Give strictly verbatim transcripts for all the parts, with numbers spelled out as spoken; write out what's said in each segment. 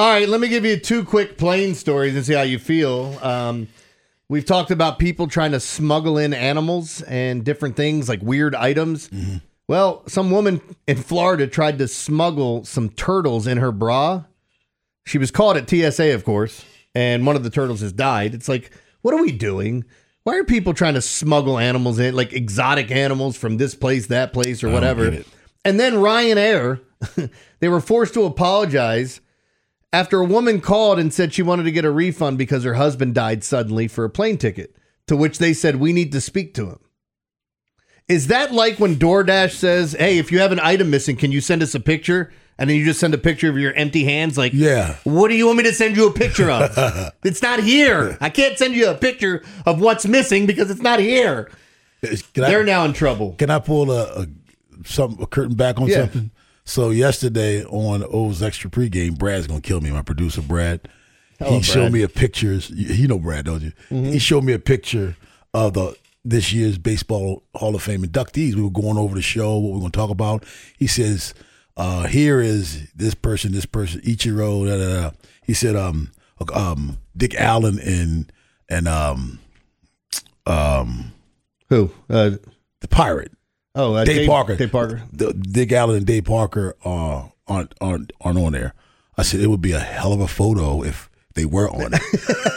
All right, let me give you two quick plane stories and see how you feel. Um, we've talked about people trying to smuggle in animals and different things like weird items. Mm-hmm. Well, some woman in Florida tried to smuggle some turtles in her bra. She was caught at T S A, of course, and one of the turtles has died. It's like, what are we doing? Why are people trying to smuggle animals in, like exotic animals from this place, that place, or whatever? And then Ryanair, they were forced to apologize after a woman called and said she wanted to get a refund because her husband died suddenly for a plane ticket, to which they said, we need to speak to him. Is that like when DoorDash says, hey, if you have an item missing, can you send us a picture? And then you just send a picture of your empty hands like, yeah. What do you want me to send you a picture of? It's not here. I can't send you a picture of what's missing because it's not here. Can They're I, now in trouble. Can I pull a, a, some, a curtain back on yeah. something? So yesterday on O's Extra Pregame, Brad's going to kill me, my producer, Brad. Hello, he Brad. showed me a picture. You know Brad, don't you? Mm-hmm. He showed me a picture of the this year's Baseball Hall of Fame inductees. We were going over the show, what we're going to talk about. He says, uh, here is this person, this person, Ichiro, da, da, da. He said, um, um, Dick Allen and, and um, um, who? Uh, the Pirate. Oh, uh, Dave, Dave Parker. Dave Parker. The, Dick Allen and Dave Parker uh, aren't, aren't, aren't on there. I said, it would be a hell of a photo if they were on it.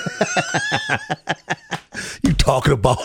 You talking about?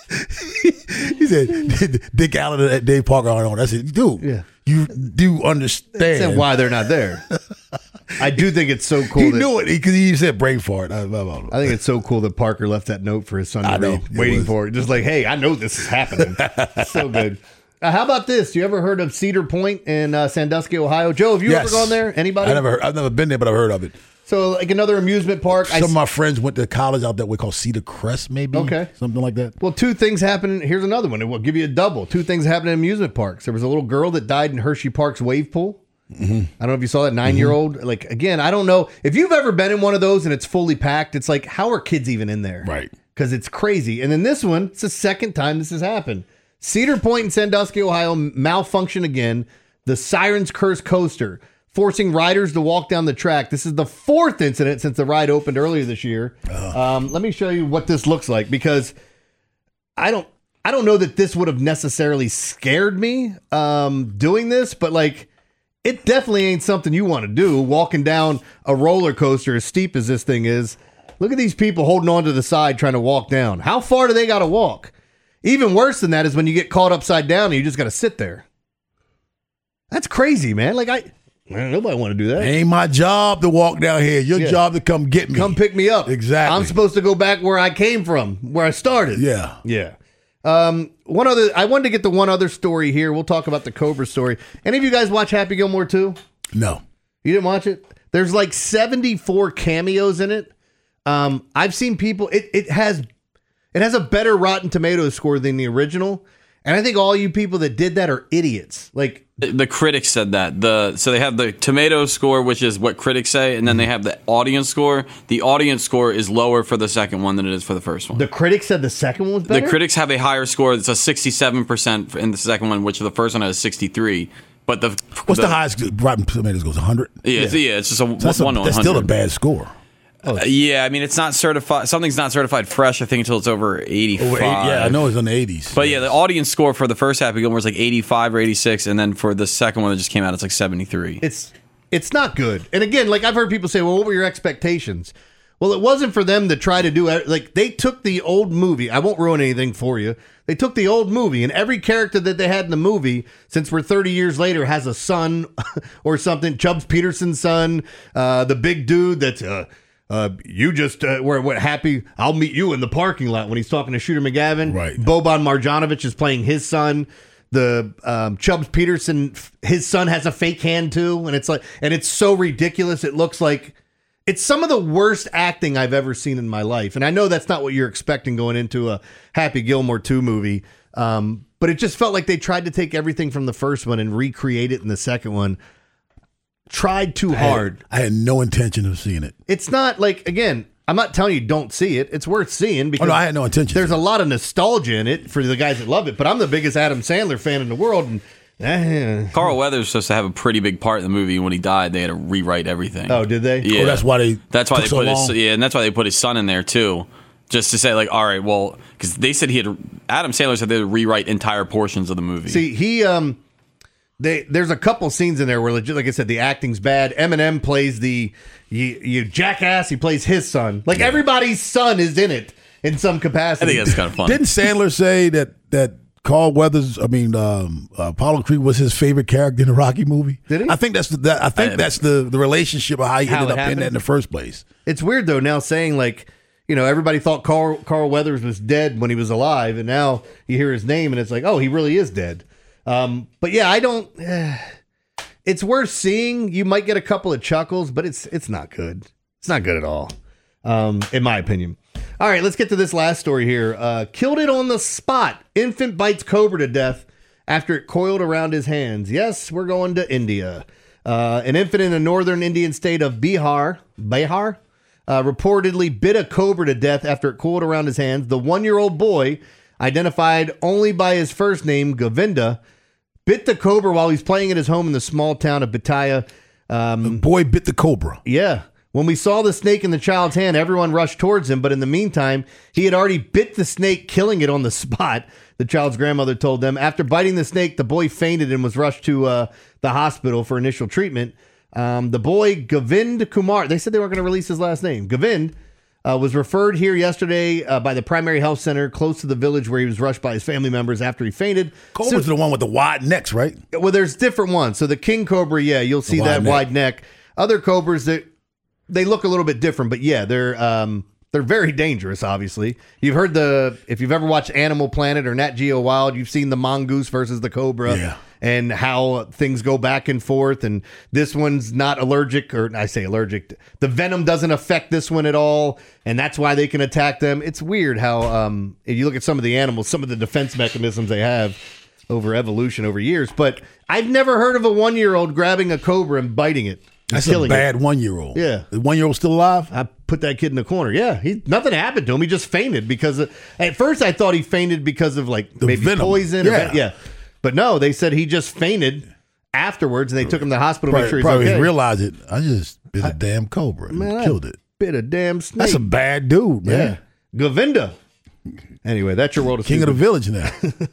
He said, Dick Allen and Dave Parker aren't on it. I said, dude, yeah. you do understand That's why they're not there. I do think it's so cool. He that, knew it because he said brain fart. I, I, I, I think it's so cool that Parker left that note for his son to I read, know, waiting it for it. Just like, hey, I know this is happening. It's so good. Uh, how about this? You ever heard of Cedar Point in uh, Sandusky, Ohio? Joe, have you yes. ever gone there? Anybody? I never heard, I've never been there, but I've heard of it. So, like another amusement park. Some I, of my friends went to college out that way called Cedar Crest, maybe. Okay. Something like that. Well, two things happened. Here's another one. It will give you a double. Two things happened in amusement parks. There was a little girl that died in Hershey Park's wave pool. Mm-hmm. I don't know if you saw that nine-year-old. Mm-hmm. Like, again, I don't know. If you've ever been in one of those and it's fully packed, it's like, how are kids even in there? Right. Because it's crazy. And then this one, it's the second time this has happened. Cedar Point in Sandusky, Ohio, malfunction again. The Siren's Curse coaster, forcing riders to walk down the track. This is the fourth incident since the ride opened earlier this year. Uh. Um, let me show you what this looks like, because I don't I don't know that this would have necessarily scared me um, doing this, but like it definitely ain't something you want to do, walking down a roller coaster as steep as this thing is. Look at these people holding on to the side trying to walk down. How far do they got to walk? Even worse than that is when you get caught upside down and you just got to sit there. That's crazy, man. Like I... Man, nobody want to do that. Ain't my job to walk down here. Your yeah. job to come get me. Come pick me up. Exactly. I'm supposed to go back where I came from, where I started. Yeah. Yeah. Um, one other, I wanted to get the one other story here. We'll talk about the Cobra story. Any of you guys watch Happy Gilmore two? No. You didn't watch it? There's like seventy-four cameos in it. Um, I've seen people, it, it has, it has a better Rotten Tomatoes score than the original. And I think all you people that did that are idiots. Like the critics said that. The so they have the tomato score, which is what critics say, and then they have the audience score. The audience score is lower for the second one than it is for the first one. The critics said the second one was better? The critics have a higher score. It's a sixty-seven percent in the second one, which the first one has sixty-three. But the what's the, the highest Rotten Tomatoes goes? one hundred? Yeah, yeah. It's, yeah, it's just a, so that's one a, on that's one hundred. Still a bad score. Uh, yeah, I mean, it's not certified. Something's not certified fresh, I think, until it's over eighty-five. Over eighty, yeah, I know it's in the eighties. But yeah, the audience score for the first Happy Gilmore is like eighty-five or eighty-six, and then for the second one that just came out, it's like seventy-three. It's it's not good. And again, like I've heard people say, well, what were your expectations? Well, it wasn't for them to try to do it. Like they took the old movie. I won't ruin anything for you. They took the old movie, and every character that they had in the movie, since we're thirty years later, has a son or something. Chubbs Peterson's son, uh, the big dude that's... Uh, Uh, you just uh, were what happy. I'll meet you in the parking lot when he's talking to Shooter McGavin. Right. Boban Marjanovic is playing his son. The um, Chubbs Peterson, his son has a fake hand too, and it's like, and it's so ridiculous. It looks like it's some of the worst acting I've ever seen in my life. And I know that's not what you're expecting going into a Happy Gilmore two movie, um, but it just felt like they tried to take everything from the first one and recreate it in the second one. Tried too I had, hard. I had no intention of seeing it. It's not like, again, I'm not telling you don't see it. It's worth seeing because oh, no, I had no intention. There's a lot of nostalgia in it for the guys that love it. But I'm the biggest Adam Sandler fan in the world, and Eh. Carl Weathers was supposed to have a pretty big part in the movie. When he died, they had to rewrite everything. Oh, did they? Yeah, oh, that's why they. That's why took they so put long. his yeah, and that's why they put his son in there too, just to say like, all right, well, because they said he had. Adam Sandler said they had to rewrite entire portions of the movie. See, he um, they there's a couple scenes in there where, legit, like I said, the acting's bad. Eminem plays the you, you jackass. He plays his son. Like yeah. everybody's son is in it in some capacity. I think that's kind of fun. Didn't Sandler say that that? Carl Weathers, I mean, um, uh, Apollo Creed was his favorite character in the Rocky movie. Did he? I think that's the, that, I think I, that's the, the relationship of how he how ended up happened? in that in the first place. It's weird though now saying like, you know, everybody thought Carl Carl Weathers was dead when he was alive, and now you hear his name and it's like, oh, he really is dead. Um, but yeah, I don't. Eh, it's worth seeing. You might get a couple of chuckles, but it's it's not good. It's not good at all, um, in my opinion. All right, let's get to this last story here. Uh, killed it on the spot. Infant bites cobra to death after it coiled around his hands. Yes, we're going to India. Uh, an infant in the northern Indian state of Bihar, Bihar, uh, reportedly bit a cobra to death after it coiled around his hands. The one-year-old boy, identified only by his first name, Govinda, bit the cobra while he's playing at his home in the small town of Bataya. Um, the boy bit the cobra. Yeah. When we saw the snake in the child's hand, everyone rushed towards him, but in the meantime, he had already bit the snake, killing it on the spot, the child's grandmother told them. After biting the snake, the boy fainted and was rushed to uh, the hospital for initial treatment. Um, the boy, Govind Kumar, they said they weren't going to release his last name. Govind uh, was referred here yesterday uh, by the primary health center close to the village where he was rushed by his family members after he fainted. Cobra's so, the one with the wide necks, right? Well, there's different ones. So the king cobra, yeah, you'll see wide that neck. wide neck. Other cobras that... They look a little bit different, but yeah, they're um, they're very dangerous, obviously. You've heard the, if you've ever watched Animal Planet or Nat Geo Wild, you've seen the mongoose versus the cobra yeah. and how things go back and forth. And this one's not allergic, or I say allergic. The venom doesn't affect this one at all, and that's why they can attack them. It's weird how, um, if you look at some of the animals, some of the defense mechanisms they have over evolution over years. But I've never heard of a one-year-old grabbing a cobra and biting it. That's a bad it. one-year-old. Yeah. The one-year-old still alive? I put that kid in the corner. Yeah. He nothing happened to him. He just fainted because of, at first I thought he fainted because of like the maybe venom. poison. Yeah. Or, yeah. But no, they said he just fainted afterwards and they took him to the hospital to probably, make sure he's probably okay. realized it. I just bit a I, damn cobra and man, killed it. Bit a damn snake. That's a bad dude, man. Yeah. Govinda. Anyway, that's your world of King stupid. of the village now.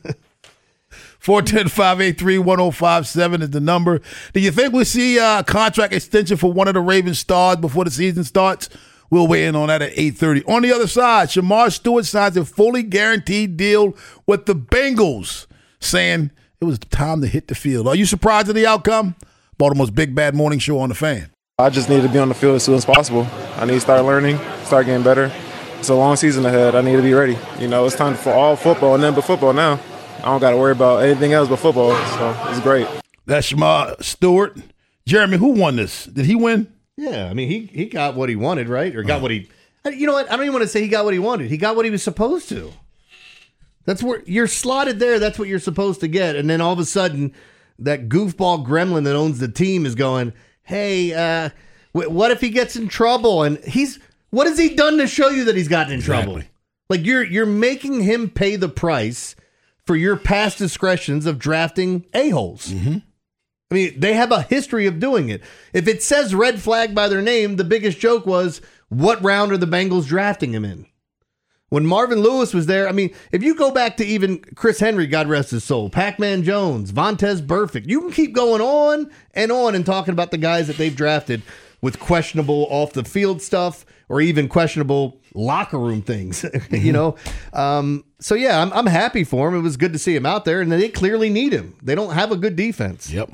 four one zero, five eight three, one zero five seven is the number. Do you think we'll see a contract extension for one of the Ravens stars before the season starts? We'll weigh in on that at eight thirty. On the other side, Shamar Stewart signs a fully guaranteed deal with the Bengals, saying it was time to hit the field. Are you surprised at the outcome? Baltimore's Big Bad Morning Show on the Fan. I just need to be on the field as soon as possible. I need to start learning, start getting better. It's a long season ahead. I need to be ready. You know, it's time for all football and then but football now. I don't got to worry about anything else but football, so it's great. That's Shamar Stewart. Jeremy, who won this? Did he win? Yeah, I mean, he he got what he wanted, right? Or got oh. what he... You know what? I don't even want to say he got what he wanted. He got what he was supposed to. That's where... You're slotted there. That's what you're supposed to get. And then all of a sudden, that goofball gremlin that owns the team is going, hey, uh, w- what if he gets in trouble? And he's... What has he done to show you that he's gotten in exactly. trouble? Like, you're you're making him pay the price for your past discretions of drafting a-holes. Mm-hmm. I mean, they have a history of doing it. If it says red flag by their name, the biggest joke was, what round are the Bengals drafting him in? When Marvin Lewis was there, I mean, if you go back to even Chris Henry, God rest his soul, Pac-Man Jones, Vontez Burfict, you can keep going on and on and talking about the guys that they've drafted with questionable off-the-field stuff or even questionable locker room things, mm-hmm. you know? Um, so, yeah, I'm, I'm happy for him. It was good to see him out there, and they clearly need him. They don't have a good defense. Yep.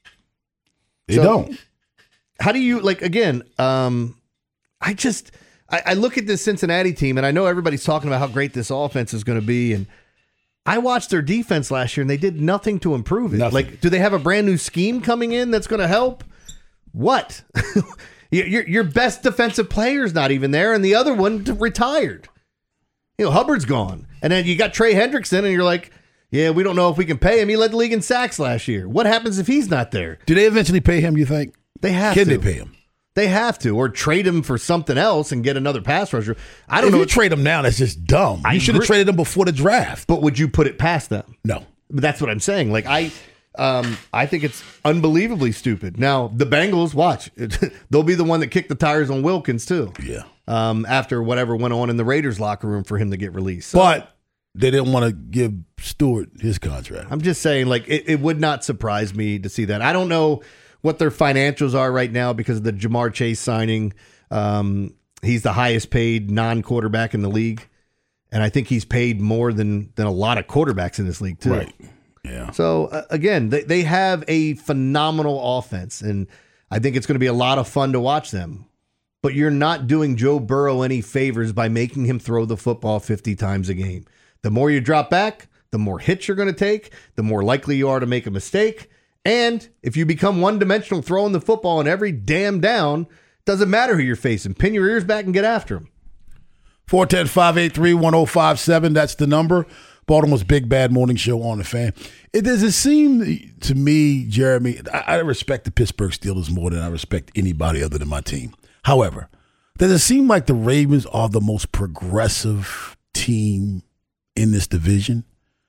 They so, don't. How do you, like, again, um, I just, I, I look at this Cincinnati team, and I know everybody's talking about how great this offense is going to be, and I watched their defense last year, and they did nothing to improve it. Nothing. Like, do they have a brand new scheme coming in that's going to help? What? your, your best defensive player's not even there, and the other one retired. You know, Hubbard's gone. And then you got Trey Hendrickson, and you're like, yeah, we don't know if we can pay him. He led the league in sacks last year. What happens if he's not there? Do they eventually pay him, you think? They have can to. Can they pay him? They have to, or trade him for something else and get another pass rusher. I don't if know. If you trade him now, that's just dumb. I you should have agree. traded him before the draft. But would you put it past them? No. But that's what I'm saying. Like, I... Um, I think it's unbelievably stupid. Now, the Bengals, watch. They'll be the one that kicked the tires on Wilkins, too. Yeah. Um, after whatever went on in the Raiders locker room for him to get released. So, but they didn't want to give Stewart his contract. I'm just saying, like, it, it would not surprise me to see that. I don't know what their financials are right now because of the Jamar Chase signing. Um, he's the highest paid non-quarterback in the league. And I think he's paid more than, than a lot of quarterbacks in this league, too. Right. Yeah. So, uh, again, they, they have a phenomenal offense, and I think it's going to be a lot of fun to watch them. But you're not doing Joe Burrow any favors by making him throw the football fifty times a game. The more you drop back, the more hits you're going to take, the more likely you are to make a mistake. And if you become one-dimensional throwing the football in every damn down, doesn't matter who you're facing. Pin your ears back and get after him. four one zero, five eight three, one zero five seven, that's the number. Baltimore's Big Bad Morning Show on the Fan. It does it seem to me, Jeremy, I, I respect the Pittsburgh Steelers more than I respect anybody other than my team. However, does it seem like the Ravens are the most progressive team in this division?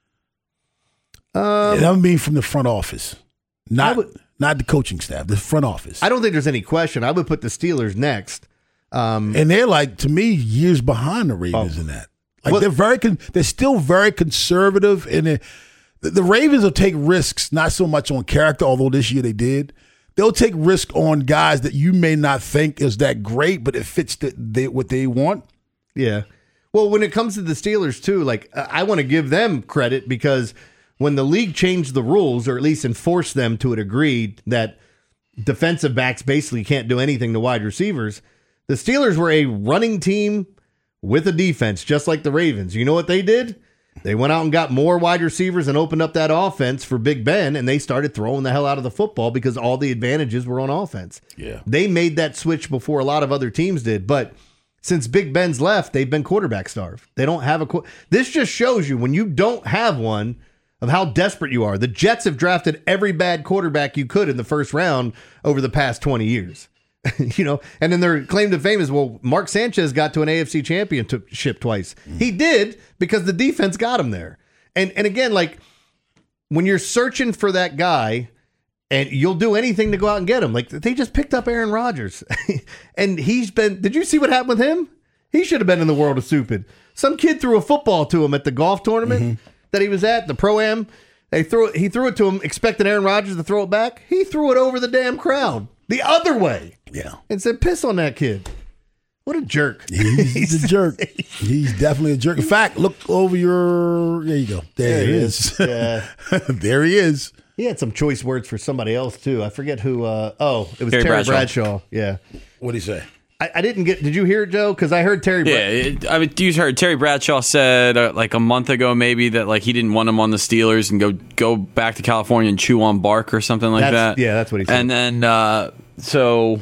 Um, and I mean from the front office, not would, not the coaching staff, the front office. I don't think there's any question. I would put the Steelers next. Um, and they're like, to me, years behind the Ravens oh. in that. Like well, they're very, con- they're still very conservative, and the, the Ravens will take risks, not so much on character, although this year they did. They'll take risk on guys that you may not think is that great, but it fits the, they, what they want. Yeah. Well, when it comes to the Steelers too, like I want to give them credit because when the league changed the rules, or at least enforced them to a degree that defensive backs basically can't do anything to wide receivers, the Steelers were a running team with a defense, just like the Ravens. You know what they did? They went out and got more wide receivers and opened up that offense for Big Ben, and they started throwing the hell out of the football because all the advantages were on offense. Yeah. They made that switch before a lot of other teams did, but since Big Ben's left, they've been quarterback starved. They don't have a qu- This just shows you when you don't have one of how desperate you are. The Jets have drafted every bad quarterback you could in the first round over the past twenty years. You know, and then their claim to fame is, well, Mark Sanchez got to an A F C championship twice. Mm. He did because the defense got him there. And and again, like when you're searching for that guy, and you'll do anything to go out and get him. Like they just picked up Aaron Rodgers, and he's been. Did you see what happened with him? He should have been in the world of stupid. Some kid threw a football to him at the golf tournament mm-hmm. that he was at, the Pro-Am. They threw it, he threw it to him, expecting Aaron Rodgers to throw it back. He threw it over the damn crowd. The other way. Yeah. And said, piss on that kid. What a jerk. He's, he's a jerk. He's definitely a jerk. In fact, look over your... There you go. There, there he is. is. Yeah. There he is. He had some choice words for somebody else, too. I forget who... Uh, oh, it was Terry, Terry Bradshaw. Bradshaw. Yeah. What'd he say? I, I didn't get... Did you hear it, Joe? Because I heard Terry... Yeah, it, I mean, you heard Terry Bradshaw said uh, like a month ago maybe that like he didn't want him on the Steelers and go go back to California and chew on bark or something like that's, that. Yeah, that's what he said. And then... Uh, So,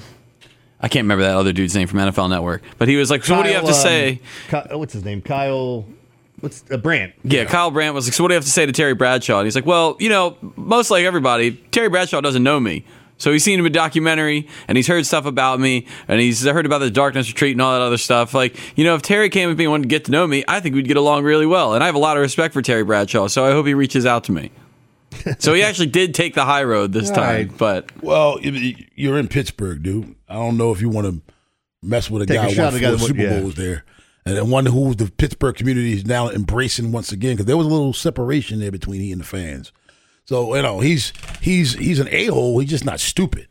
I can't remember that other dude's name from N F L Network, but he was like, "So Kyle, what do you have to um, say?" Ky- what's his name? Kyle. What's uh, Brandt? Yeah, Kyle Brandt was like, "So what do you have to say to Terry Bradshaw?" And he's like, "Well, you know, most like everybody, Terry Bradshaw doesn't know me. So he's seen him in a documentary, and he's heard stuff about me, and he's heard about the Darkness Retreat and all that other stuff. Like, you know, if Terry came with me and wanted to get to know me, I think we'd get along really well. And I have a lot of respect for Terry Bradshaw, so I hope he reaches out to me." So he actually did take the high road this time, right. But well, you're in Pittsburgh, dude. I don't know if you want to mess with a take guy a who won four Super yeah. Bowls there, and then one who the Pittsburgh community is now embracing once again because there was a little separation there between he and the fans. So you know he's he's he's an a-hole. He's just not stupid.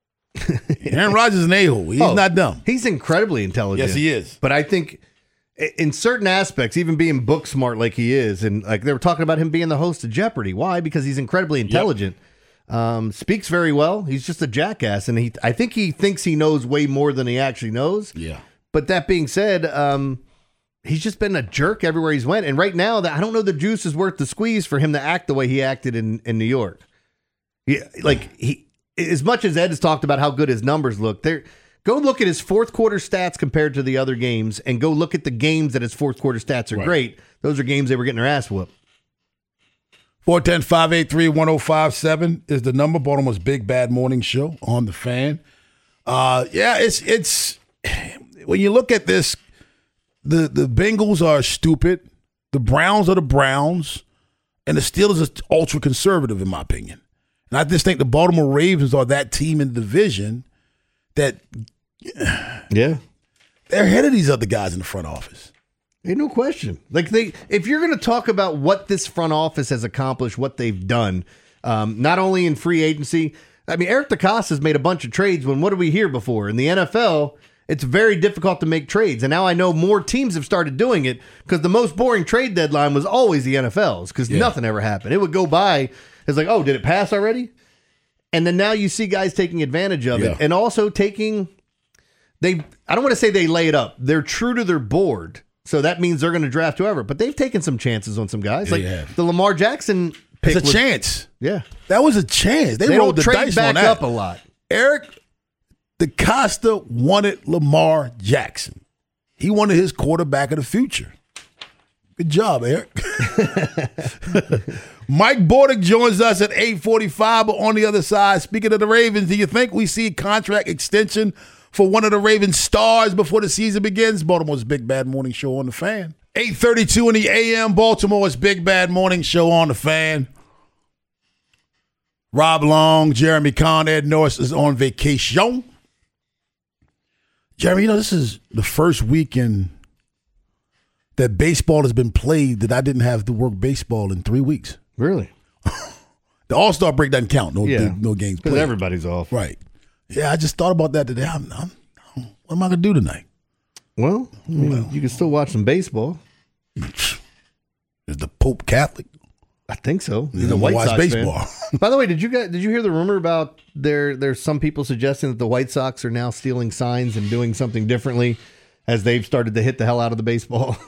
Aaron Rodgers is an a-hole. He's oh, not dumb. He's incredibly intelligent. Yes, he is. But I think. In certain aspects, even being book smart like he is, and like they were talking about him being the host of Jeopardy. Why? Because he's incredibly intelligent, yep. um, speaks very well. He's just a jackass, and he I think he thinks he knows way more than he actually knows. Yeah. But that being said, um, he's just been a jerk everywhere he's went, and right now, that I don't know the juice is worth the squeeze for him to act the way he acted in, in New York. Yeah, like he, as much as Ed has talked about how good his numbers look, they're. Go look at his fourth quarter stats compared to the other games, and go look at the games that his fourth quarter stats are right. great. Those are games they were getting their ass whooped. four one zero, five eight three, one zero five seven is the number. Baltimore's Big Bad Morning Show on the Fan. Uh, yeah, it's it's when you look at this, the the Bengals are stupid, the Browns are the Browns, and the Steelers are ultra conservative in my opinion. And I just think the Baltimore Ravens are that team in the division that yeah, they're ahead of these other guys in the front office. Ain't no question. Like they, if you're going to talk about what this front office has accomplished, what they've done, um, not only in free agency. I mean, Eric DeCosta has made a bunch of trades. When what did we hear before in the N F L? It's very difficult to make trades, and now I know more teams have started doing it because the most boring trade deadline was always the N F L's because yeah. nothing ever happened. It would go by. It's like, oh, did it pass already? And then now you see guys taking advantage of yeah. it, and also taking. They, I don't want to say they lay it up. They're true to their board. So that means they're going to draft whoever. But they've taken some chances on some guys. Yeah, like the Lamar Jackson pick. It's a was, chance. Yeah. That was a chance. They, they rolled don't the trade dice back on that. up a lot. Eric DeCosta wanted Lamar Jackson. He wanted his quarterback of the future. Good job, Eric. Mike Bordick joins us at eight forty-five, but on the other side, speaking of the Ravens, do you think we see contract extension for one of the Ravens stars before the season begins? Baltimore's Big Bad Morning Show on the Fan. eight thirty-two in the A M, Baltimore's Big Bad Morning Show on the Fan. Rob Long, Jeremy Conn, Ed Norris is on vacation. Jeremy, you know, this is the first weekend that baseball has been played that I didn't have to work baseball in three weeks. Really? The All-Star break doesn't count. No, yeah. no games played. Because everybody's off. Right. Yeah, I just thought about that today. I'm, I'm, what am I going to do tonight? Well, I mean, well, you can still watch some baseball. Is the Pope Catholic? I think so. He's a White Sox baseball. Fan. By the way, did you guys, did you hear the rumor about there? There's some people suggesting that the White Sox are now stealing signs and doing something differently as they've started to hit the hell out of the baseball.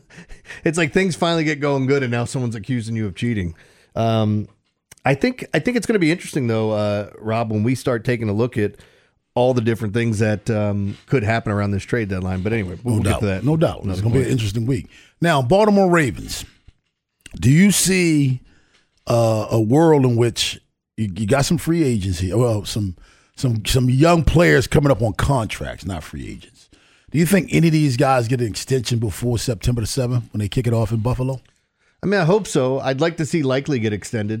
It's like things finally get going good, and now someone's accusing you of cheating. Um, I think I think it's going to be interesting though, uh, Rob, when we start taking a look at all the different things that um, could happen around this trade deadline. But anyway, we'll, no we'll doubt. get to that. No doubt. It's going to be an interesting week. Now, Baltimore Ravens. Do you see uh, a world in which you, you got some free agents here? Well, some some some young players coming up on contracts, not free agents. Do you think any of these guys get an extension before September the seventh when they kick it off in Buffalo? I mean, I hope so. I'd like to see Likely get extended.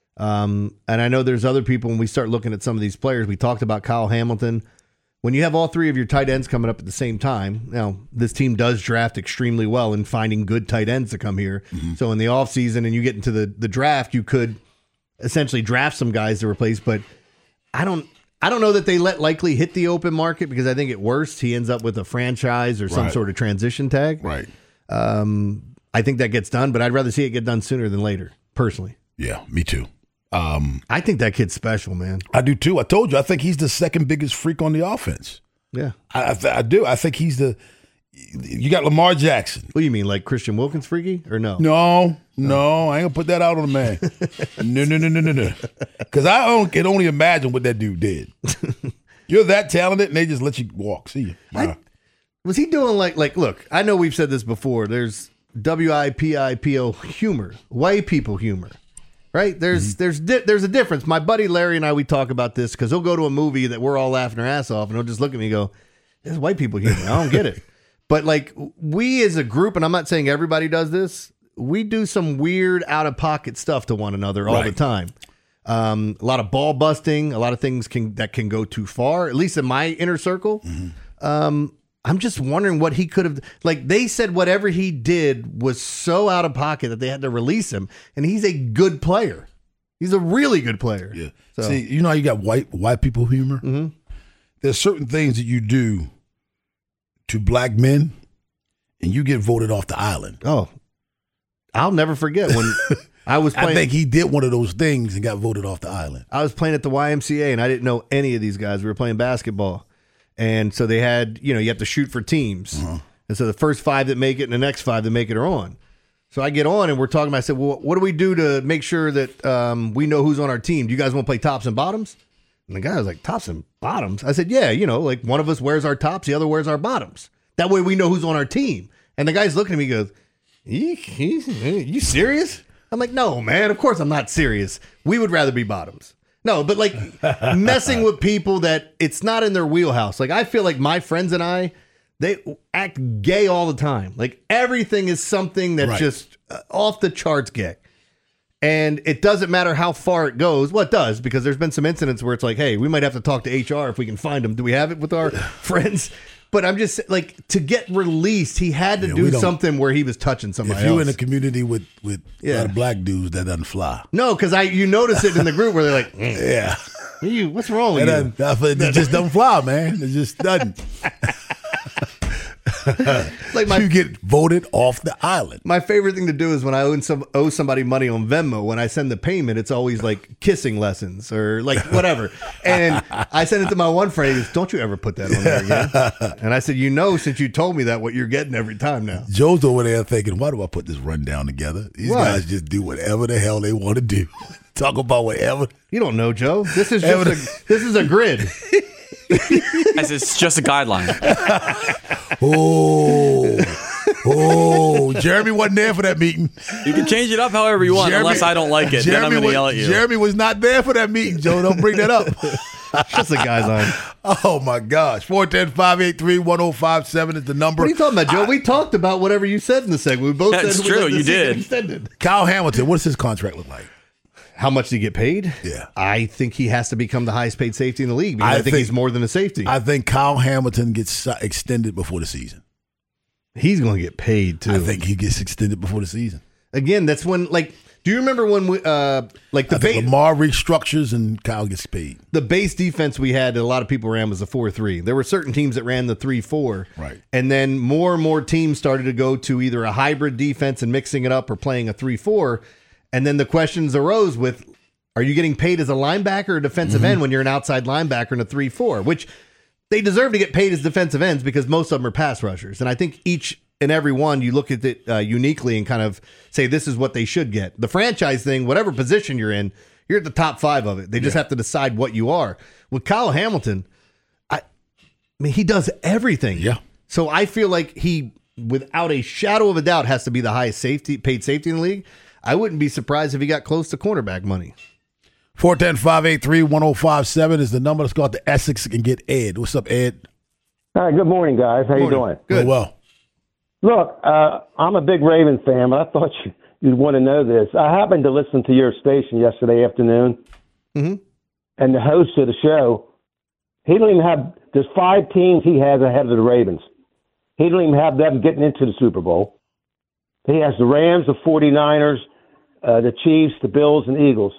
Um, and I know there's other people when we start looking at some of these players. We talked about Kyle Hamilton. When you have all three of your tight ends coming up at the same time, now this team does draft extremely well in finding good tight ends to come here. Mm-hmm. So in the offseason and you get into the, the draft, you could essentially draft some guys to replace. But I don't I don't know that they let Likely hit the open market because I think at worst he ends up with a franchise or some right. sort of transition tag. Right. Um, I think that gets done, but I'd rather see it get done sooner than later, personally. Yeah, me too. Um, I think that kid's special, man. I do too. I told you, I think he's the second biggest freak on the offense. Yeah. I, I, th- I do. I think he's the – you got Lamar Jackson. What do you mean, like Christian Wilkins freaky or no? No, no. I ain't going to put that out on the man. no, no, no, no, no, no. Because I don't, can only imagine what that dude did. You're that talented, and they just let you walk. See you. I, was he doing like – like, look, I know we've said this before. There's W I P I P O humor, white people humor. Right? There's mm-hmm. there's di- there's a difference. My buddy Larry and I, we talk about this because he'll go to a movie that we're all laughing our ass off and he'll just look at me and go, there's white people here. I don't get it. But like we as a group, and I'm not saying everybody does this, we do some weird out-of-pocket stuff to one another all right. the time. Um, a lot of ball busting, a lot of things can that can go too far, at least in my inner circle. Mm-hmm. Um, I'm just wondering what he could have, like they said whatever he did was so out of pocket that they had to release him, and he's a good player. He's a really good player. Yeah. So. See, you know how you got white white people humor? Mm-hmm. There's certain things that you do to black men, and you get voted off the island. Oh, I'll never forget when I was playing. I think he did one of those things and got voted off the island. I was playing at the Y M C A, and I didn't know any of these guys. We were playing basketball. And so they had, you know, you have to shoot for teams. Uh-huh. And so the first five that make it and the next five that make it are on. So I get on and we're talking about, I said, well, what do we do to make sure that um, we know who's on our team? Do you guys want to play tops and bottoms? And the guy was like, tops and bottoms? I said, yeah, you know, like one of us wears our tops, the other wears our bottoms. That way we know who's on our team. And the guy's looking at me and goes, you, you serious? I'm like, no, man, of course I'm not serious. We would rather be bottoms. No, but like messing with people that it's not in their wheelhouse. Like I feel like my friends and I, they act gay all the time. Like everything is something that's right. just uh, off the charts gay. And it doesn't matter how far it goes. Well, it does, because there's been some incidents where it's like, hey, we might have to talk to H R if we can find him. Do we have it with our friends? But I'm just like, to get released, he had to Yeah, do we don't- something where he was touching somebody If you're else. in a community with, with a Yeah. lot of black dudes, that doesn't fly. No, because I you notice it in the group where they're like, mm, Yeah. you, what's wrong with It, you? doesn't, it just doesn't fly, man. It just doesn't. Like my You get voted off the island. My favorite thing to do is when I owe some owe somebody money on Venmo. When I send the payment, it's always like kissing lessons or like whatever. And I sent it to my one friend. He goes, "Don't you ever put that on there again?" And I said, "You know, since you told me that, what you're getting every time now." Joe's over there thinking, why do I put this rundown together? These What? guys just do whatever the hell they want to do. Talk about whatever. You don't know, Joe. This is just a, this is a grid. Guys, it's just a guideline. Oh, oh, Jeremy wasn't there for that meeting. You can change it up however you want, Jeremy- unless I don't like it. Then I'm Jeremy going to was, yell at you. Jeremy was not there for that meeting, Joe. Don't bring that up. Just a guideline. Oh, my gosh. four one zero, five eight three, one zero five seven is the number. What are you talking about, Joe? We talked about whatever you said in the segment. We both That's said we true, let the you season did. Extended. Kyle Hamilton, what does his contract look like? How much did he get paid? Yeah. I think he has to become the highest paid safety in the league because I, I think, think- he's more than a safety. I think Kyle Hamilton gets si- extended before the season. He's going to get paid too. I think he gets extended before the season. Again, that's when, like, do you remember when we, uh, like the I think base, Lamar restructures and Kyle gets paid. the base defense we had that a lot of people ran was the four three. There were certain teams that ran the three four. Right. And then more and more teams started to go to either a hybrid defense and mixing it up or playing a three four. And then the questions arose with, are you getting paid as a linebacker or defensive Mm-hmm. end when you're an outside linebacker in a three four? Which they deserve to get paid as defensive ends because most of them are pass rushers. And I think each and every one, you look at it uh, uniquely and kind of say this is what they should get. The franchise thing, whatever position you're in, you're at the top five of it. They just Yeah. have to decide what you are. With Kyle Hamilton, I, I mean, he does everything. Yeah. So I feel like he, without a shadow of a doubt, has to be the highest safety paid safety in the league. I wouldn't be surprised if he got close to cornerback money. four one zero, five eight three, one zero five seven is the number. Let's go out to Essex and get Ed. What's up, Ed? Hi, good morning, guys. How you Morning. doing? Good. Oh, well. Look, uh, I'm a big Ravens fan, but I thought you, you'd want to know this. I happened to listen to your station yesterday afternoon, Mhm. and the host of the show, he didn't even have, there's five teams he has ahead of the Ravens. He didn't even have them getting into the Super Bowl. He has the Rams, the 49ers, uh, the Chiefs, the Bills, and Eagles.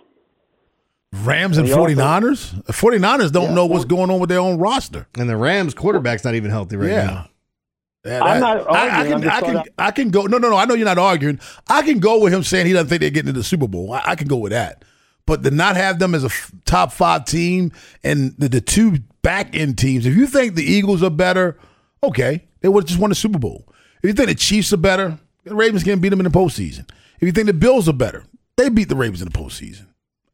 Rams and They also- 49ers? The 49ers don't Yeah, know what's going on with their own roster. And the Rams quarterback's not even healthy right Yeah. now. Yeah, I'm that- not I, I arguing, can, I'm just I, can, throwing out- I can go. No, no, no. I know you're not arguing. I can go with him saying he doesn't think they're getting into the Super Bowl. I, I can go with that. But to not have them as a f- top five team and the, the two back end teams, if you think the Eagles are better, okay, they would have just won the Super Bowl. If you think the Chiefs are better, the Ravens can beat them in the postseason. If you think the Bills are better, they beat the Ravens in the postseason.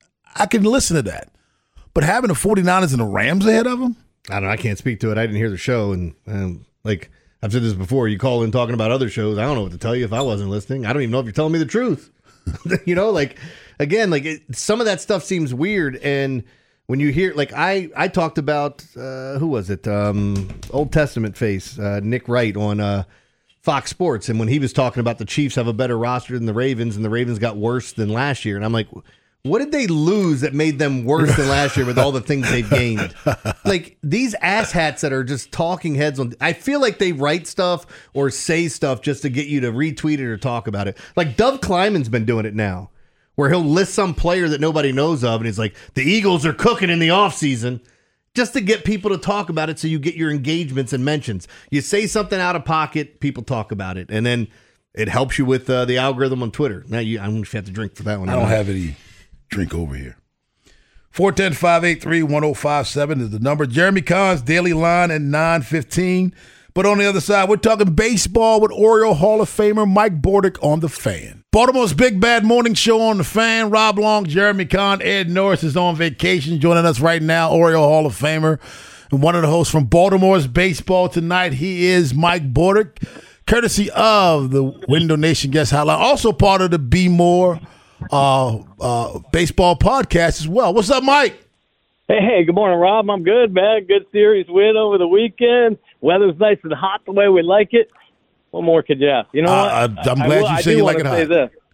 I can listen to that. But having the 49ers and the Rams ahead of them? I don't know. I can't speak to it. I didn't hear the show. And, and like I've said this before, you call in talking about other shows. I don't know what to tell you if I wasn't listening. I don't even know if you're telling me the truth. You know, like, again, like it, some of that stuff seems weird. And when you hear, like, I, I talked about, uh, who was it? Um, Old Testament face, uh, Nick Wright on uh, Fox Sports. And when he was talking about the Chiefs have a better roster than the Ravens and the Ravens got worse than last year. And I'm like, what did they lose that made them worse than last year with all the things they've gained? Like these asshats that are just talking heads on. I feel like they write stuff or say stuff just to get you to retweet it or talk about it. Like Dov Kleiman's been doing it now, where he'll list some player that nobody knows of, and he's like, the Eagles are cooking in the offseason, just to get people to talk about it so you get your engagements and mentions. You say something out of pocket, people talk about it, and then it helps you with uh, the algorithm on Twitter. Now you, I don't know if you have to drink for that one. I don't have any drink over here. four one zero, five eight three, one zero five seven is the number. Jeremy Kahn's Daily Line at nine fifteen. But on the other side, we're talking baseball with Oriole Hall of Famer Mike Bordick on The Fan. Baltimore's Big Bad Morning Show on The Fan. Rob Long, Jeremy Kahn, Ed Norris is on vacation. Joining us right now, Oriole Hall of Famer and one of the hosts from Baltimore's Baseball Tonight. He is Mike Bordick, courtesy of the Window Nation Guest Hotline. Also part of the Be More uh, uh, baseball podcast as well. What's up, Mike? Hey, hey, good morning, Rob. I'm good, man. Good series win over the weekend. Weather's nice and hot the way we like it. What more could you ask? You know Uh, what? I- I'm I glad will- you I say do you like wanna it say hot. This.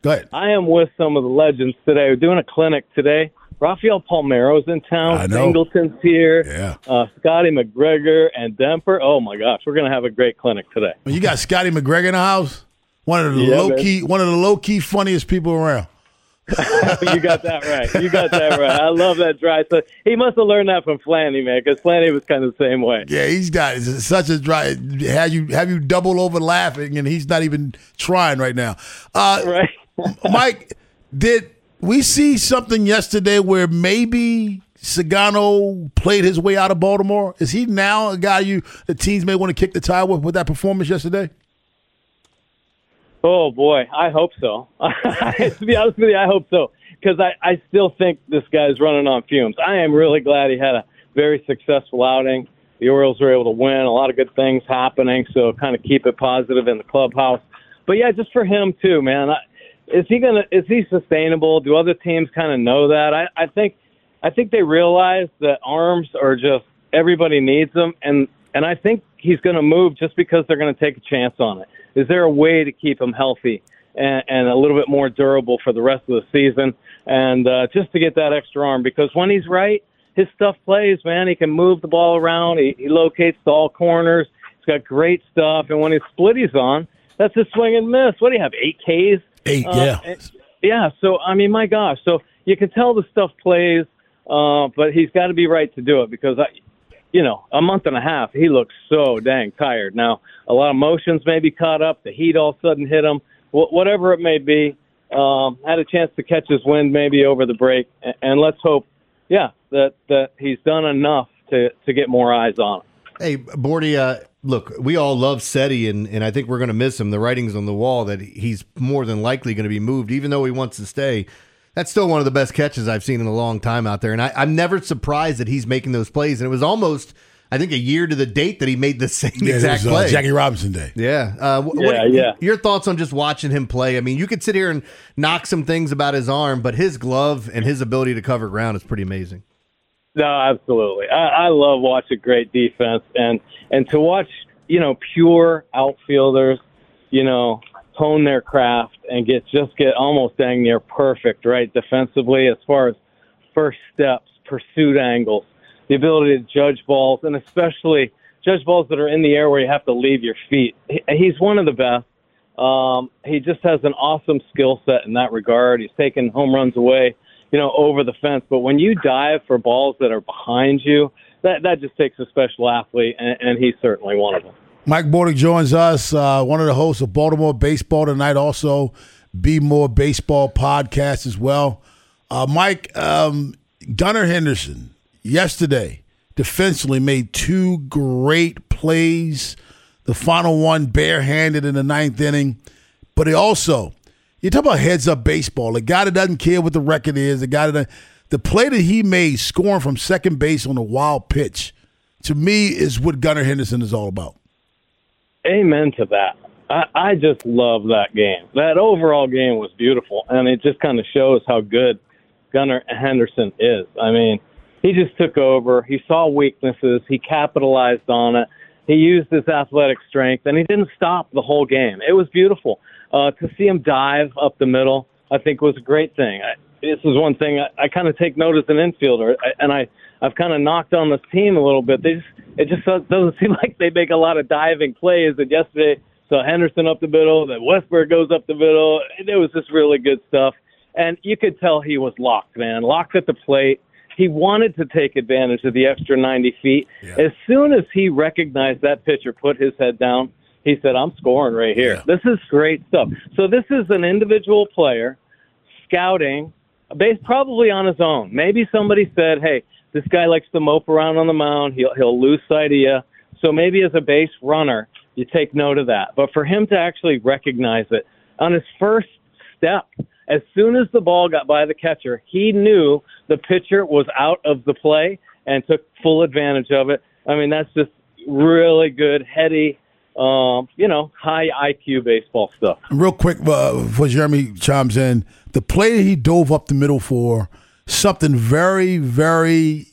Go ahead. I am with some of the legends today. We're doing a clinic today. Rafael Palmeiro's in town. I know. Singleton's here. Yeah. Uh, Scotty McGregor and Demper. Oh my gosh, we're gonna have a great clinic today. Well, you got Scotty McGregor in the house. One of the Yeah, low man. key, one of the low key funniest people around. You got that right. You got that right. I love that dry. So he must have learned that from Flanny, man, because Flanny was kind of the same way. Yeah, he's got such a dry. Have you have you double over laughing, and he's not even trying right now. Uh, Right. Mike, did we see something yesterday where maybe Sagano played his way out of Baltimore? Is he now a guy you the teams may want to kick the tire with with that performance yesterday? Oh, boy. I hope so. To be honest with you, I hope so. Because I, I still think this guy's running on fumes. I am really glad he had a very successful outing. The Orioles were able to win. A lot of good things happening, so kind of keep it positive in the clubhouse. But, yeah, just for him, too, man. I, is he gonna? Is he sustainable? Do other teams kind of know that? I, I think I think they realize that arms are just – everybody needs them. And, and I think he's going to move just because they're going to take a chance on it. Is there a way to keep him healthy and, and a little bit more durable for the rest of the season? And uh, just to get that extra arm, because when he's right, his stuff plays, man. He can move the ball around. He, he locates to all corners. He's got great stuff. And when his split he's on, that's a swing and miss. What do you have, eight Ks? Eight, uh, yeah. And, yeah, so, I mean, my gosh. So you can tell the stuff plays, uh, but he's got to be right to do it because, I, you know, a month and a half, he looks so dang tired. Now, a lot of emotions may be caught up. The heat all of a sudden hit him. Wh- whatever it may be, um, had a chance to catch his wind maybe over the break. And, and let's hope, yeah, that, that he's done enough to, to get more eyes on him. Hey, Bordy, uh, look, we all love Seti, and, and I think we're going to miss him. The writing's on the wall that he's more than likely going to be moved, even though he wants to stay. That's still one of the best catches I've seen in a long time out there. And I, I'm never surprised that he's making those plays. And it was almost, I think, a year to the date that he made the same Yeah, exact it was, uh, play. Jackie Robinson Day. Yeah. Uh, wh- Yeah, what, yeah. Your thoughts on just watching him play? I mean, you could sit here and knock some things about his arm, but his glove and his ability to cover ground is pretty amazing. No, absolutely. I, I love watching great defense and, and to watch, you know, pure outfielders, you know, hone their craft and get just get almost dang near perfect, right, defensively as far as first steps, pursuit angles, the ability to judge balls, and especially judge balls that are in the air where you have to leave your feet. He, he's one of the best. Um, he just has an awesome skill set in that regard. He's taken home runs away, you know, over the fence. But when you dive for balls that are behind you, that, that just takes a special athlete, and, and he's certainly one of them. Mike Bordy joins us, uh, one of the hosts of Baltimore Baseball Tonight, also Be More Baseball podcast as well. Uh, Mike, um, Gunnar Henderson, yesterday, defensively made two great plays. The final one barehanded in the ninth inning. But he also, you talk about heads-up baseball, the guy that doesn't care what the record is, the guy that the play that he made scoring from second base on a wild pitch, to me, is what Gunnar Henderson is all about. Amen to that. I, I just love that game. That overall game was beautiful, and it just kind of shows how good Gunnar Henderson is. I mean, he just took over. He saw weaknesses. He capitalized on it. He used his athletic strength, and he didn't stop the whole game. It was beautiful. Uh, to see him dive up the middle, I think, was a great thing. I, this is one thing I, I kind of take note as an infielder, I, and I, I've kind of knocked on this team a little bit. They just, it just doesn't seem like they make a lot of diving plays. And yesterday, so Henderson up the middle, then Westberg goes up the middle. It was just really good stuff. And you could tell he was locked, man, locked at the plate. He wanted to take advantage of the extra ninety feet. Yeah. As soon as he recognized that pitcher put his head down, he said, I'm scoring right here. Yeah. This is great stuff. So this is an individual player scouting, based probably on his own. Maybe somebody said, hey, this guy likes to mope around on the mound. He'll, he'll lose sight of you. So maybe as a base runner, you take note of that. But for him to actually recognize it on his first step, as soon as the ball got by the catcher, he knew the pitcher was out of the play and took full advantage of it. I mean, that's just really good, heady, um, you know, high I Q baseball stuff. Real quick, uh, before Jeremy chimes in, the play that he dove up the middle for, something very, very,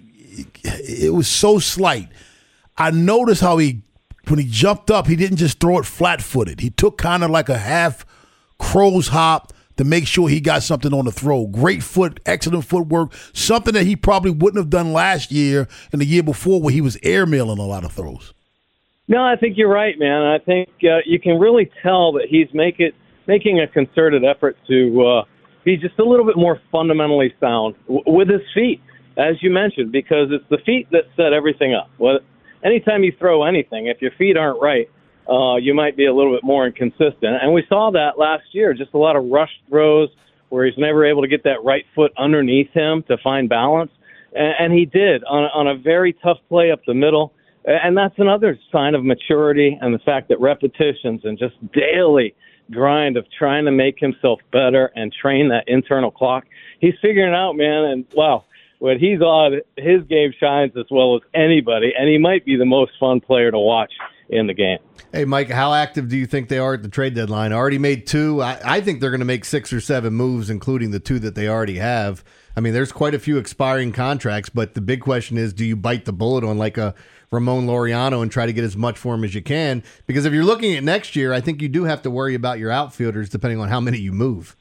it was so slight. I noticed how he, when he jumped up, he didn't just throw it flat-footed. He took kind of like a half crow's hop, to make sure he got something on the throw. Great foot, excellent footwork, something that he probably wouldn't have done last year and the year before where he was airmailing a lot of throws. No, I think you're right, man. I think uh, you can really tell that he's make it, making a concerted effort to uh, be just a little bit more fundamentally sound w- with his feet, as you mentioned, because it's the feet that set everything up. Well, anytime you throw anything, if your feet aren't right, uh, you might be a little bit more inconsistent. And we saw that last year, just a lot of rushed throws where he's never able to get that right foot underneath him to find balance. And, and he did on, on a very tough play up the middle. And that's another sign of maturity and the fact that repetitions and just daily grind of trying to make himself better and train that internal clock. He's figuring it out, man. And, wow, when he's on, his game shines as well as anybody, and he might be the most fun player to watch in the game. Hey, Mike, how active do you think they are at the trade deadline? Already made two. I, I think they're going to make six or seven moves, including the two that they already have. I mean, there's quite a few expiring contracts, but the big question is, do you bite the bullet on like a Ramon Laureano and try to get as much for him as you can? Because if you're looking at next year, I think you do have to worry about your outfielders depending on how many you move.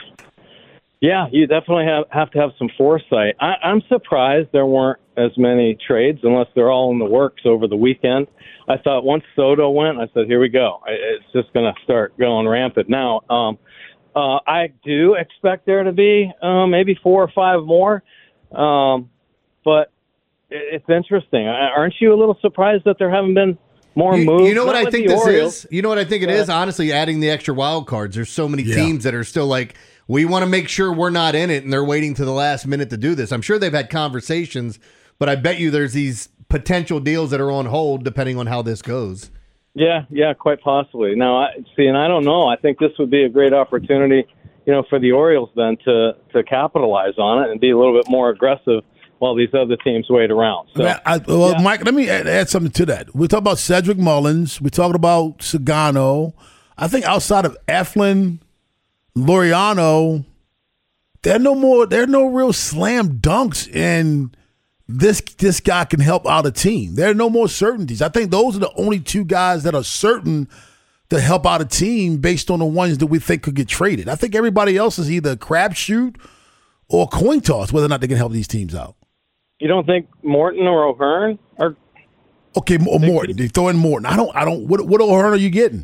Yeah, you definitely have, have to have some foresight. I, I'm surprised there weren't as many trades unless they're all in the works over the weekend. I thought once Soto went, I said, here we go. It's just going to start going rampant now. Um, uh, I do expect there to be uh, maybe four or five more, um, but it's interesting. Aren't you a little surprised that there haven't been more you, moves? You know what Not I think this Orioles. is? You know what I think it uh, is? Honestly, adding the extra wild cards. There's so many Yeah. teams that are still like, we want to make sure we're not in it, and they're waiting to the last minute to do this. I'm sure they've had conversations, but I bet you there's these potential deals that are on hold depending on how this goes. Yeah, yeah, quite possibly. Now, I see, and I don't know. I think this would be a great opportunity, you know, for the Orioles then to to capitalize on it and be a little bit more aggressive while these other teams wait around. So, Man, I, well, yeah. Mike, let me add, add something to that. We're talking about Cedric Mullins. We're talking about Sagano. I think outside of Eflin, Laureano, there are no more. There are no real slam dunks, and this this guy can help out a team. There are no more certainties. I think those are the only two guys that are certain to help out a team based on the ones that we think could get traded. I think everybody else is either a crapshoot or a coin toss whether or not they can help these teams out. You don't think Morton or O'Hearn are? Okay, or Morton. They throw in Morton. I don't. I don't. What what O'Hearn are you getting?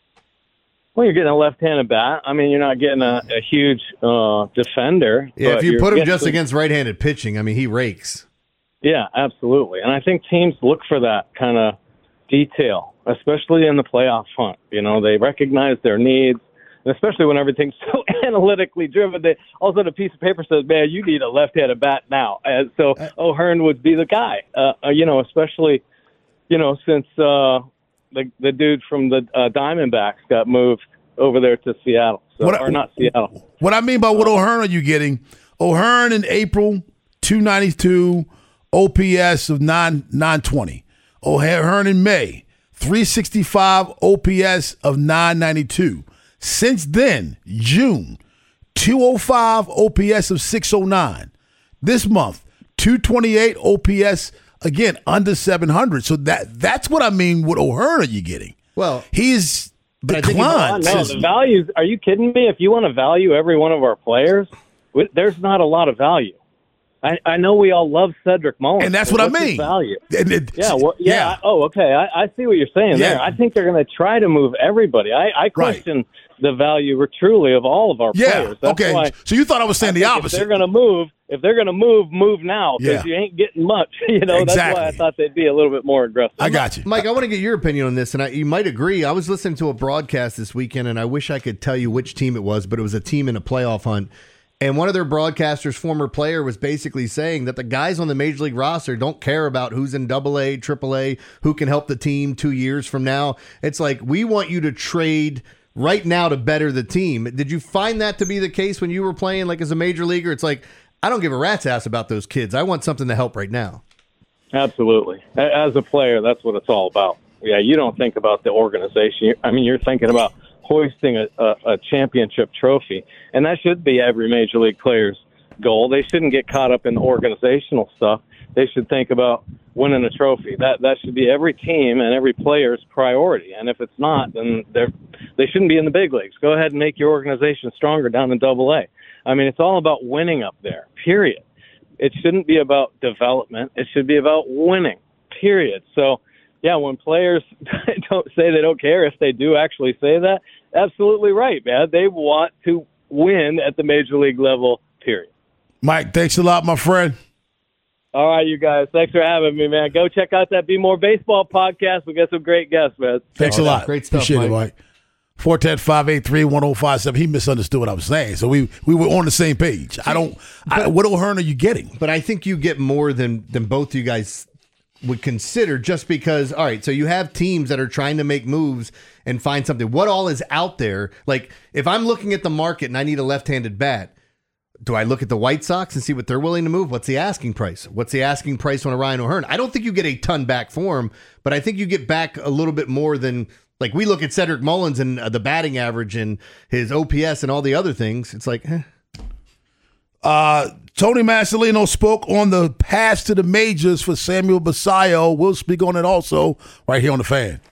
Well, you're getting a left-handed bat. I mean, you're not getting a, a huge uh, defender. Yeah, but if you you're put him getting just some- against right-handed pitching, I mean, he rakes. Yeah, absolutely. And I think teams look for that kind of detail, especially in the playoff hunt. You know, they recognize their needs, and especially when everything's so analytically driven. They, all of a sudden, a piece of paper says, man, you need a left-handed bat now. And so O'Hearn would be the guy, uh, uh, you know, especially, you know, since uh, the, the dude from the uh, Diamondbacks got moved over there to Seattle. So, What I- or not Seattle. What I mean by what O'Hearn are you getting? O'Hearn in April, two ninety-two, O P S of nine nine twenty. O'Hearn in May, three sixty-five, O P S of nine ninety-two. Since then, June, two oh five, O P S of six oh nine. This month, two twenty-eight, O P S, again, under seven hundred. So that that's what I mean. What O'Hearn are you getting? Well, He's But I think declined. No, since- the values. Are you kidding me? If you want to value every one of our players, we- there's not a lot of value. I, I know we all love Cedric Mullins, and that's but what I what's his mean. Value. And it- Yeah, well, yeah. yeah. I- oh, okay. I, I see what you're saying Yeah. there. I think they're going to try to move everybody. I, I question the value truly of all of our Yeah. players. That's Okay. why So you thought I was saying I the think opposite. If they're going to move, if they're going to move, move now because Yeah. you ain't getting much. You know, that's why I Exactly. thought they'd be a little bit more aggressive. I got you. Mike, I want to get your opinion on this, and I, you might agree. I was listening to a broadcast this weekend, and I wish I could tell you which team it was, but it was a team in a playoff hunt. And one of their broadcasters, former player, was basically saying that the guys on the Major League roster don't care about who's in double A, triple A, who can help the team two years from now. It's like, we want you to trade right now to better the team. Did you find that to be the case when you were playing like as a major leaguer? It's like, I don't give a rat's ass about those kids. I want something to help right now. Absolutely. A- As a player, that's what it's all about. Yeah, you don't think about the organization. You- I mean, you're thinking about hoisting a, a, a championship trophy, and that should be every major league player's goal. They shouldn't get caught up in the organizational stuff. They should think about winning a trophy. That that should be every team and every player's priority. And if it's not, then they're They shouldn't be in the big leagues. Go ahead and make your organization stronger down in Double A. I mean, it's all about winning up there, period. It shouldn't be about development. It should be about winning, period. So, yeah, when players don't say they don't care, if they do actually say that, absolutely right, man. They want to win at the major league level, period. Mike, thanks a lot, my friend. All right, you guys. Thanks for having me, man. Go check out that Be More Baseball podcast. We got some great guests, man. Thanks oh, a lot. Great stuff, Appreciate Mike. it, Mike. four one zero, five eight three, one zero five seven. He misunderstood what I was saying. So we, we were on the same page. I don't I, what O'Hearn are you getting? But I think you get more than than both you guys would consider, just because, all right, so you have teams that are trying to make moves and find something. What all is out there? Like, if I'm looking at the market and I need a left-handed bat, do I look at the White Sox and see what they're willing to move? What's the asking price? What's the asking price on a Ryan O'Hearn? I don't think you get a ton back for him, but I think you get back a little bit more than, like, we look at Cedric Mullins and uh, the batting average and his O P S and all the other things. It's like, eh. Uh, Tony Masolino spoke on the path to the majors for Samuel Basallo. We'll speak on it also right here on The Fan.